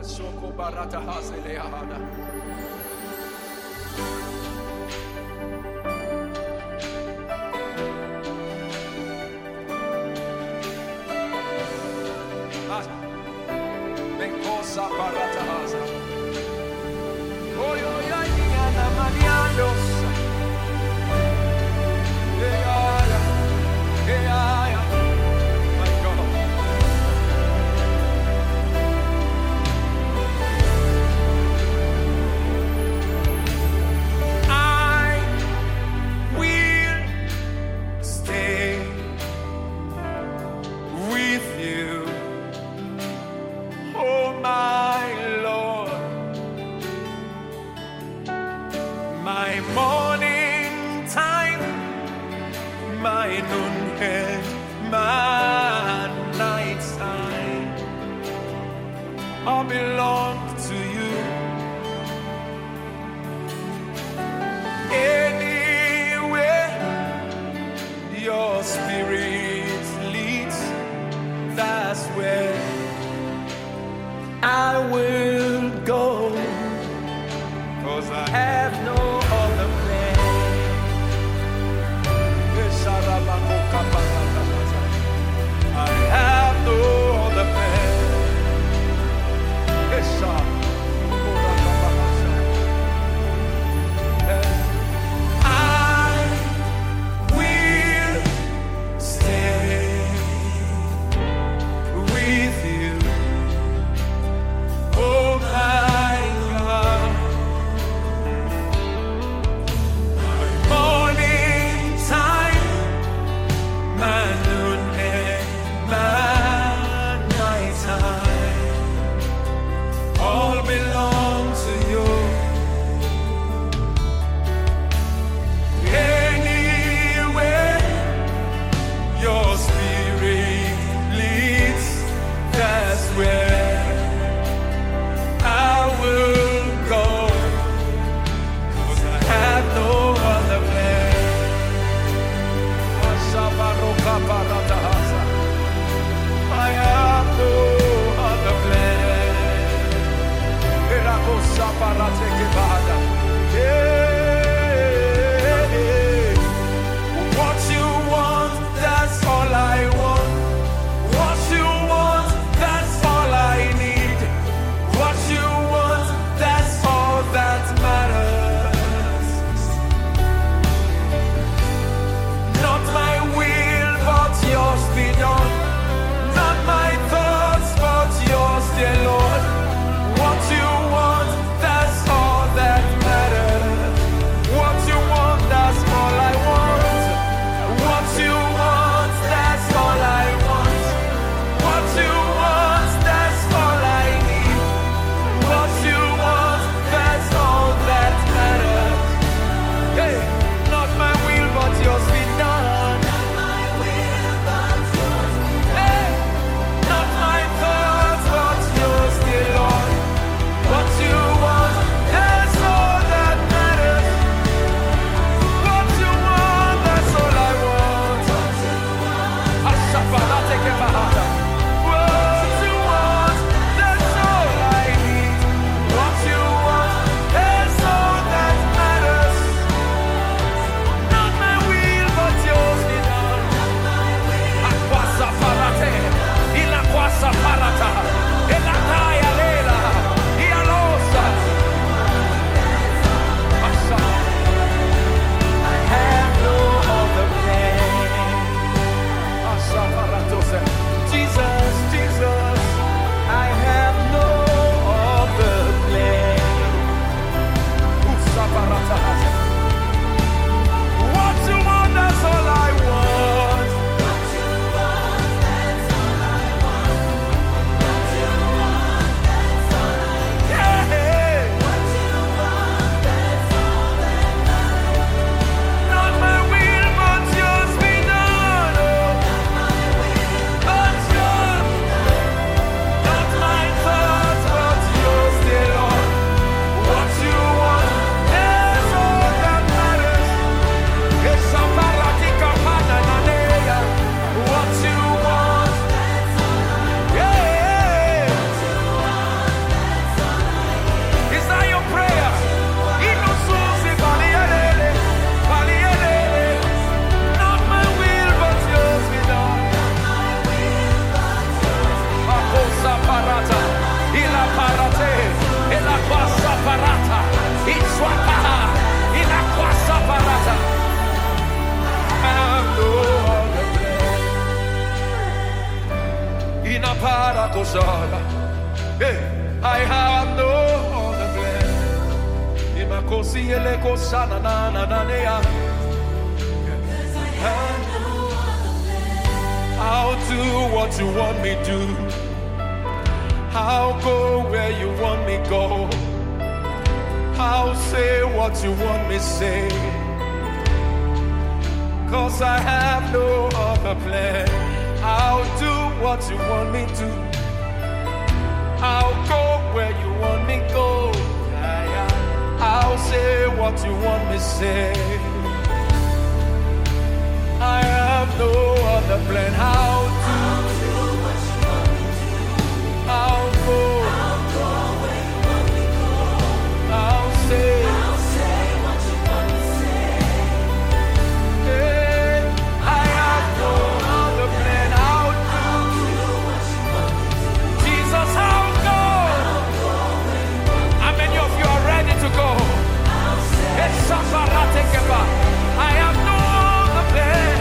Soko barata hazele ahada. Menkosa barata haza. Oyo ya niana manianos. Eaya, eaya. My God. I will stay with you, oh my Lord, my morning time, my noon and my night time, I belong to you. Anywhere your spirit leads, that's where I will go, 'cause I have no other plan. I have no other plan. I will stay with you, oh parakosala. Hey, I have no other plan. Imakosi eleko sana na na na nea. I'll do what you want me to. I'll go where you want me go. I'll say what you want me say. 'Cause I have no other plan. I'll do what you want me to. I'll go where you want me go. I'll say what you want me say. I have no other plan. I'll do what you want me to. I'll go where you want me go. I'll say what you want me say. Hey, I have no other plan. I'll do what you want me to. Jesus, I'll go where you want me to. How many of you are ready to go? I'll say I have no other plan.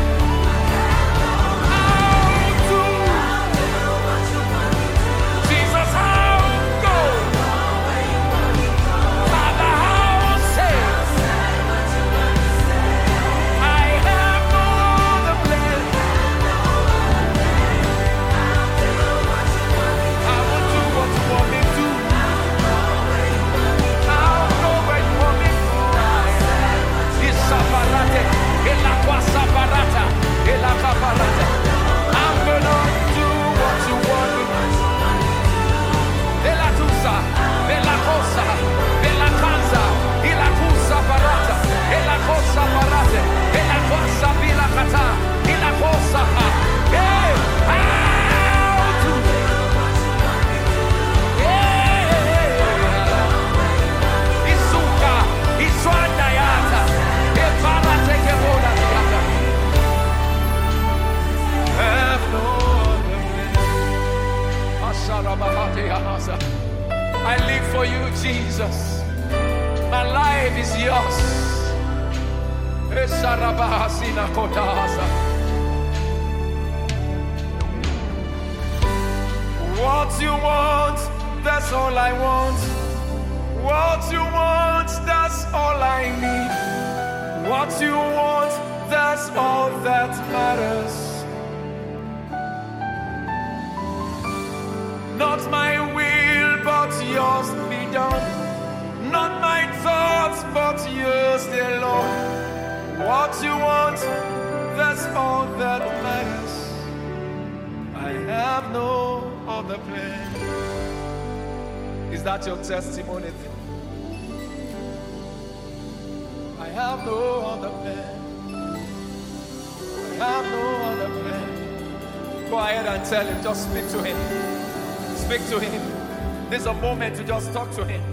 I live for you, Jesus. My life is yours. What you want, that's all I want. What you want, that's all I need. What you want, that's all that matters. Not my will, but yours be done. Not my thoughts, but yours, dear Lord. What you want, that's all that matters. I have no other plan. Is that your testimony? I have no other plan. I have no other plan. Go ahead and tell him, just speak to him. Speak to him. This is a moment to just talk to him.